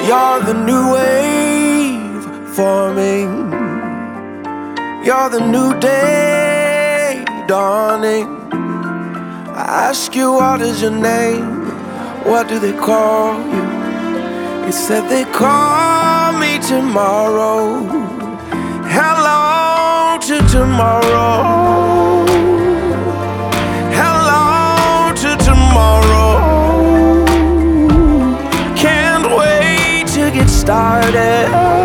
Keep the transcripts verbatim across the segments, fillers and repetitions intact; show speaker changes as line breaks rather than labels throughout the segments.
You're the new wave forming. You're the new day dawning. I ask you, what is your name? What do they call you? You said they call me tomorrow. Hello to tomorrow. Hello to tomorrow. Can't wait to get started.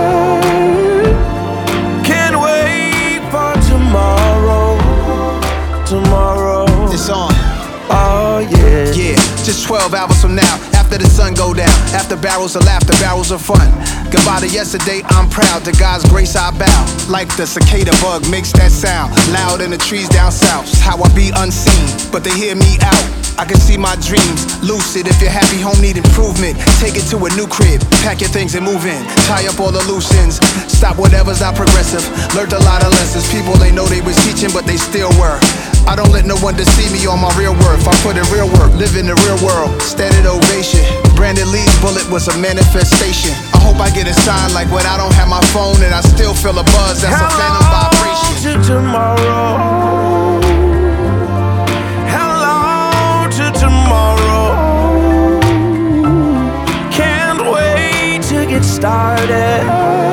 Can't wait for tomorrow. Tomorrow.
It's on.
Oh yeah.
Yeah, just twelve hours from now, after the sun go down, after barrels of laughter, barrels of fun. Goodbye to yesterday, I'm proud. To God's grace I bow. Like the cicada bug makes that sound loud in the trees down south. How I be unseen, but they hear me out. I can see my dreams lucid. If your happy home need improvement, take it to a new crib, pack your things and move in. Tie up all the loose ends, stop whatever's not progressive. Learned a lot of lessons people they know they was teaching, but they still were. I don't let no one deceive me on my real worth. I put in real work, live in the real world. Standard ovation. Brandon Lee's bullet was a manifestation. I hope I get a sign like when I don't have my phone and I still feel a buzz. That's a phantom vibration.
Hello to tomorrow. Hello to tomorrow. Can't wait to get started.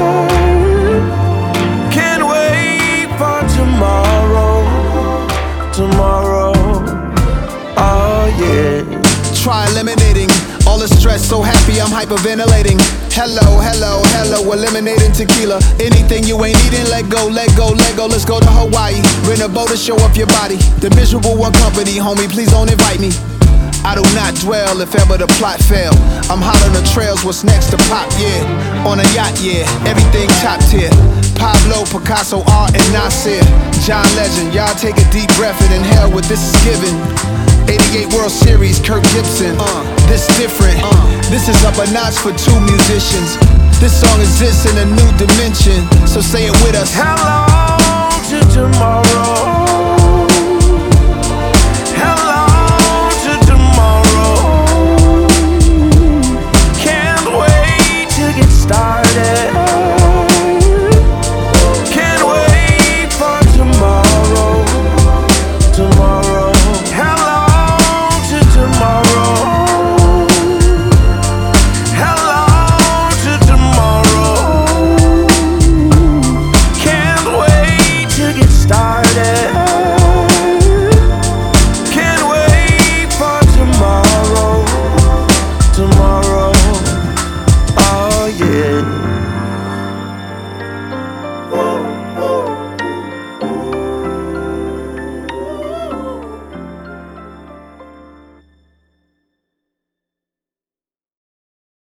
Can't wait for tomorrow. Tomorrow, oh yeah.
Try eliminating all the stress, so happy I'm hyperventilating. Hello, hello, hello, eliminating tequila. Anything you ain't eating, let go, let go, let go. Let's go to Hawaii, rent a boat to show up your body. The miserable one company, homie, please don't invite me. I do not dwell if ever the plot fail. I'm hot on the trails, what's next to pop, yeah. On a yacht, yeah, everything top tier. Pablo, Picasso, art, and Nasir. John Legend, y'all take a deep breath and inhale what this is given. eighty-eight World Series, Kirk Gibson. Uh, this different. Uh, this is up a notch for two musicians. This song exists in a new dimension, so say it with us.
Hello